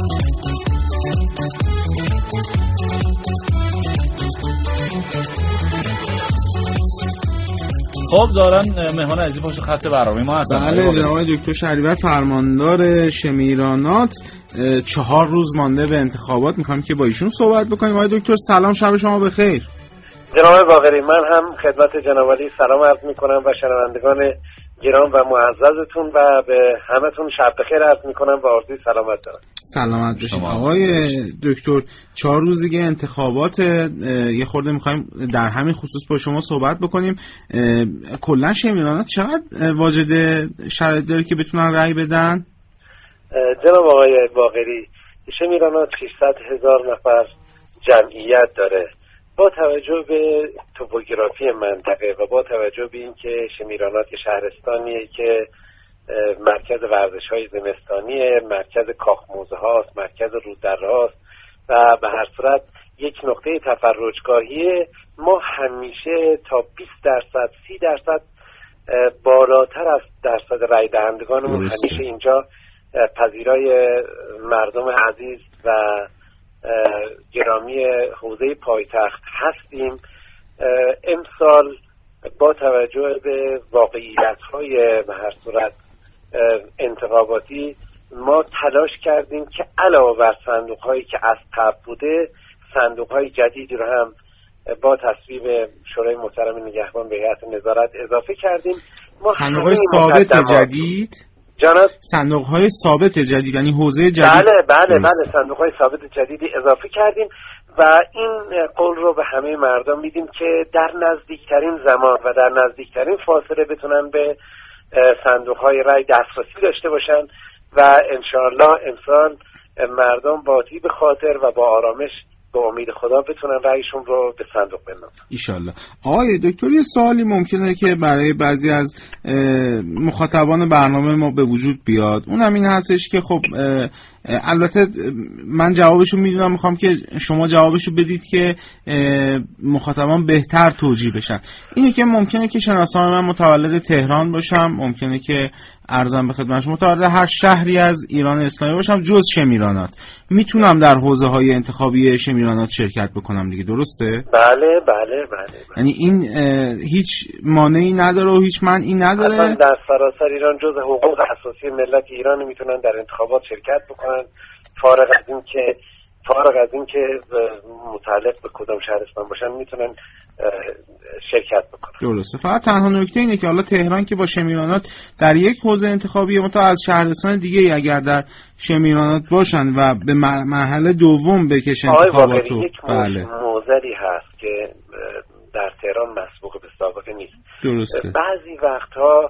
خب دارن مهمان عزیز پشت خط برنامه ما هستن. بله جناب دکتر شهریور فرماندار شمیرانات. 4 روز مانده به انتخابات، میخوایم که با ایشون صحبت بکنیم. آقای دکتر سلام، شب شما بخیر. جناب باقری، من هم خدمت جناب علی سلام عرض میکنم و شنوندگان گرام و معززتون و به همتون شب بخیر عرض میکنم و آرزوی سلامت دارم. سلامت باشید آقای دکتر. 4 روز دیگه انتخابات، یه خورده میخوایم در همین خصوص با شما صحبت بکنیم. کلا شمیرانات چقدر واجد شرایط داره که بتونن رأی بدن؟ جناب آقای باقری، شمیرانات 600,000 نفر جمعیت داره. با توجه به توپوگرافی منطقه و با توجه به اینکه شمیرانات شهرستانیه که مرکز ورزش‌های زمستانیه، مرکز کاخ موزه هاست، مرکز روددره هاست و به هر صورت یک نقطه تفرجگاهیه، ما همیشه تا 20% 30% بالاتر از درصد رای دهندگانمون همیشه اینجا پذیرای مردم عزیز و گرامی حوزه پایتخت هستیم. امسال با توجه به واقعیت‌های به هر صورت انتخاباتی ما تلاش کردیم که علاوه بر صندوق‌هایی که از قبل بوده، صندوق‌های جدیدی رو هم با تصویب شورای محترم نگهبان به هیئت نظارت اضافه کردیم. صندوق‌های ثابت جدید، جناب صندوق‌های ثابت جدید یعنی حوزه جدید. بله صندوق‌های ثابت جدیدی اضافه کردیم و این قول رو به همه مردم میدیم که در نزدیکترین زمان و در نزدیکترین فاصله بتونن به صندوق‌های رای دسترسی داشته باشن و انشاءالله امسال مردم با طیب خاطر و با آرامش به امید خدا بتونن رأیشون رو به صندوق بندازن ایشالله. آقای دکتر، یه سوالی ممکنه که برای بعضی از مخاطبان برنامه ما به وجود بیاد، اونم این هستش که خب البته من جوابشو میدونم، میخوام که شما جوابشو بدید که مخاطبان بهتر توجیه بشن. اینه که ممکنه که شناسان من متولد تهران باشم، ممکنه که عرضم به خدمتش متولد هر شهری از ایران اسلامی باشم جز شمیرانات، میتونم در حوزه های انتخابی شمیرانات شرکت بکنم دیگه، درسته؟ بله. یعنی این هیچ مانعی نداره و هیچ منعی نداره. اصلا در سراسر ایران جز حقوق اساسی ملت ایران میتونن در انتخابات شرکت بکنن، فارغ از این که متعلق به کدام شهرستان باشن میتونن شرکت بکنن. درسته. فقط تنها نکته اینه که حالا تهران که با شمیرانات در یک حوزه انتخابی متو از شهرستان دیگه اگر در شمیرانات باشن و به مرحله دوم بکشن انتخاباتو. یک موزلی هست که در تهران مسبوق به سابقه نیست. درسته. بعضی وقتها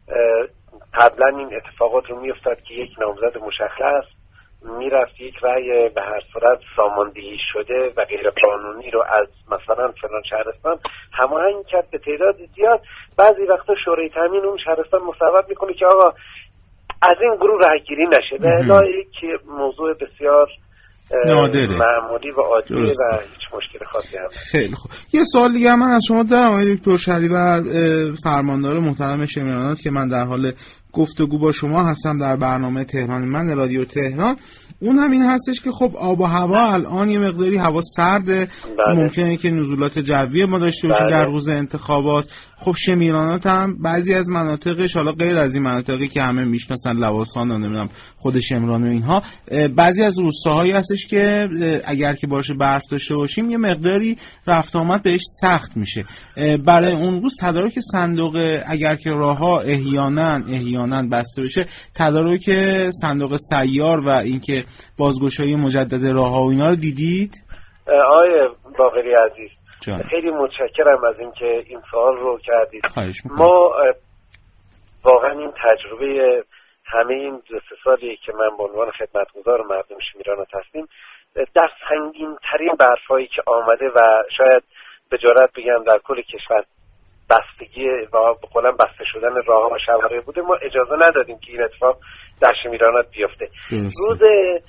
قبلا این اتفاقات رو میافتاد که یک نامزد مشخص میرفت یک رأی به هر صورت ساماندهی شده و غیر قانونی رو از مثلا فلان شهرستان هماهنگ کرد به تعداد زیاد. بعضی وقتا شورای تامین اون شهرستان مصوب میکنه که آقا از این گروه رأیگیری نشه. به علاوه که موضوع بسیار نادره، معمولی و عادیه و هیچ مشکل خاصی هم. خیلی خوب. یه سوال دیگه من از شما دارم آقای دکتر شهریور، فرماندار محترم شمیرانات، که من در حال گفتگو با شما هستم در برنامه تهران من رادیو تهران. اون هم این هستش که خب آب و هوا الان یه مقداری هوا سرده، ممکنه که نزولات جوی ما داشته باشیم در روز انتخابات. خب شمیرانات هم بعضی از مناطقش، حالا غیر از این مناطقی که همه میشناسن لواسان و نمیدونم خود شمران و اینها، بعضی از روستاهایی هستش که اگر که باشه برف داشته باشیم یه مقداری رفت آمد بهش سخت میشه. برای اون روز تدارک صندوق، اگر که راهها احیانا بسته بشه، تدارک صندوق سیار و اینکه بازگشایی مجدد راهها و اینا رو دیدید؟ آقای باقری عزیز خیلی متشکرم از اینکه این سوال رو کردید. ما واقعا این تجربه همه این 2-3 سالی که من به عنوان خدمتگزار مردم شمیرانات هستیم، در سنگین ترین برفایی که آمده و شاید به جرئت بگم در کل کشور بستگی و به قولن بسته شدن راه و شوارع بوده، ما اجازه ندادیم که این اتفاق در شمیرانات بیفته. روز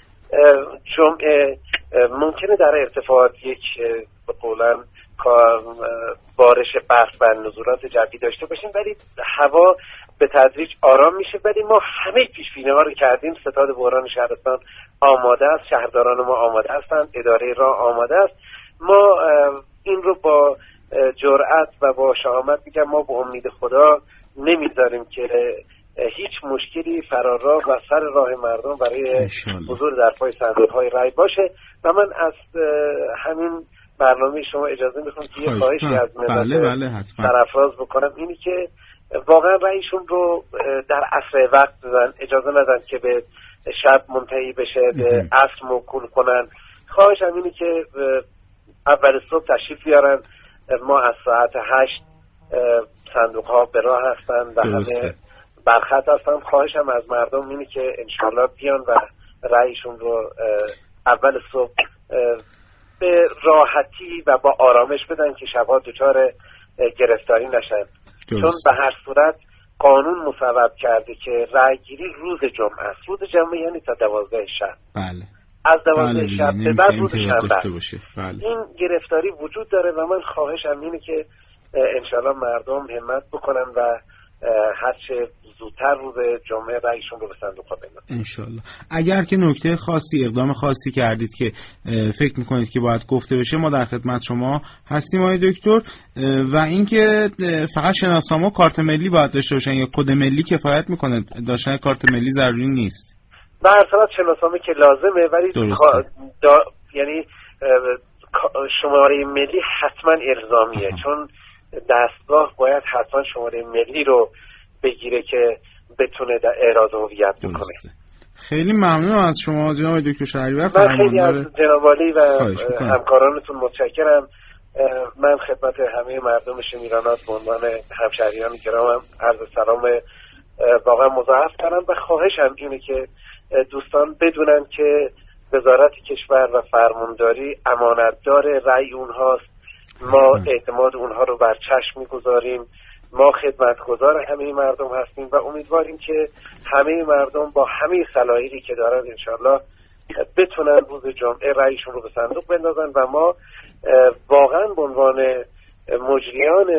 جمعه ممکنه در ارتفاعات یک به قولن بارش برف و نزولات جوی داشته باشیم، ولی هوا به تدریج آرام میشه. ولی ما همه پیش‌بینی‌ها رو کردیم، ستاد بحران شهرستان آماده است، شهرداران ما آماده هستند، اداره راه آماده است. ما این رو با جرأت و با شهامت میگم، ما با امید خدا نمیذاریم که هیچ مشکلی فرارراه و سر راه مردم برای حضور در پای صندوق‌های رای باشه. و من از همین برنامه شما اجازه میخوام که یه خواهشی از ملت سرافراز بکنم، اینی که واقعا رایشون رو در عصر وقت بزنن، اجازه ندن که به شب منتهی بشه، به عصر موکول کنن. خواهشم اینی که اول صبح تشریف بیارن. ما از ساعت 8 صندوق‌ها به راه هستن و همه برخط هستن. خواهشم از مردم اینه که انشالله بیان و رأیشون رو اول صبح به راحتی و با آرامش بدن که شبها دچار گرفتاری نشن. چون به هر صورت قانون مصوب کرده که رأیگیری روز جمعه است. روز جمعه یعنی تا 12 شب. بله. از 12 شب به بعد روز شنبه. بله. این گرفتاری وجود داره و من خواهشم اینه که انشالله مردم همت بکنن و هرچه زودتر روز جمعه رأیشون رو به صندوق‌ها بندازن انشالله. اگر که نکته خاصی، اقدام خاصی کردید که فکر میکنید که باید گفته بشه، ما در خدمت شما هستیم آقای دکتر. و اینکه فقط شناسنامه و کارت ملی باید داشته باشن یا کد ملی کفایت میکنه؟ داشتن کارت ملی ضروری نیست؟ به هر صورت شناسنامه که لازمه، ولی یعنی شماره ملی حتما الزامیه. چون دستگاه باید حتما شماره ملی رو بگیره که بتونه اعراض هویت بکنه. خیلی ممنونم از شما جناب دکتر شهریور. من خیلی از جناب عالی و همکارانتون متشکرم. من خدمت همه مردم شمیرانات به عنوان همشهریان گرامم عرض سلام واقعا مضاعف کردم و خواهشم اینه که دوستان بدونن که وزارت کشور و فرمانداری امانتدار رأی اونهاست. ما اعتماد اونها رو بر چشم میگذاریم. ما خدمتگزار همه مردم هستیم و امیدواریم که همه مردم با همه صلاحیتی که دارن انشالله بتونن روز جمعه رأیشون رو به صندوق بندازن و ما واقعا به عنوان مجریان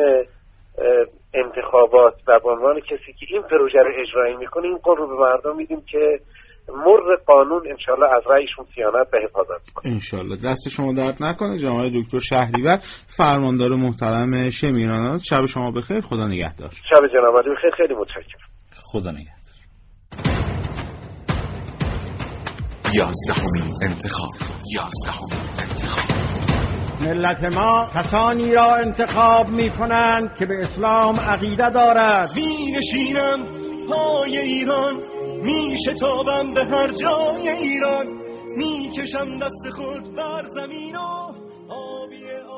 انتخابات و به عنوان کسی که این پروژه رو اجرایی میکنه این قول رو به مردم میدیم که مر قانون انشالله از رأیشون صیانت به حفاظت کنه. انشالله. دست شما درد نکنه جناب دکتر شهریور، فرماندار محترم شمیرانات. شب شما بخیر، خدا نگهدار. شب جناب عالی بخیر، خیلی متشکرم. خدا نگهدار. 11مین انتخاب. ملت ما کسانی را انتخاب می کنند که به اسلام عقیده دارد. می نشینم پای ایران، می شتابم به هر جای ایران، می کشم دست خود بر زمین و آبی